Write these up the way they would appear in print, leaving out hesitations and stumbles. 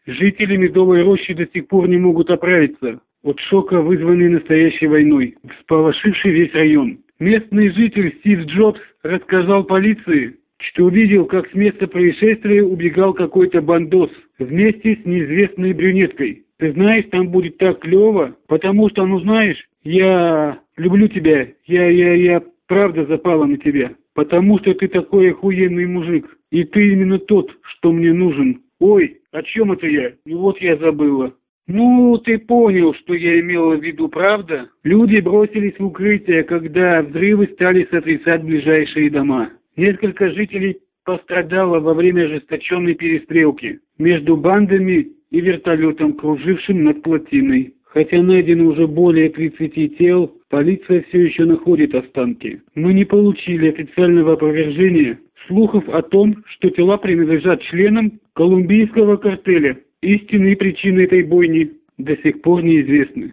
Жители Медовой рощи до сих пор не могут оправиться от шока, вызванный настоящей войной, всполошивший весь район. Местный житель Стив Джобс рассказал полиции, что увидел, как с места происшествия убегал какой-то бандос вместе с неизвестной брюнеткой. Ты знаешь, там будет так клево, потому что, ну знаешь, я люблю тебя, я правда запала на тебя, потому что ты такой охуенный мужик, и ты именно тот, что мне нужен. Ой, о чем это я? Ну вот я забыла. Ну, ты понял, что я имела в виду, правда? Люди бросились в укрытие, когда взрывы стали сотрясать ближайшие дома. Несколько жителей пострадало во время ожесточенной перестрелки между бандами и вертолетом, кружившим над плотиной. Хотя найдено уже более 30 тел, полиция все еще находит останки. Мы не получили официального опровержения слухов о том, что тела принадлежат членам колумбийского картеля. Истинные причины этой бойни до сих пор неизвестны.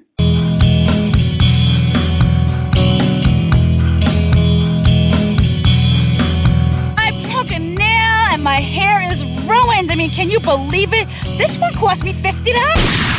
My hair is ruined. I mean, can you believe it? This one cost me $50.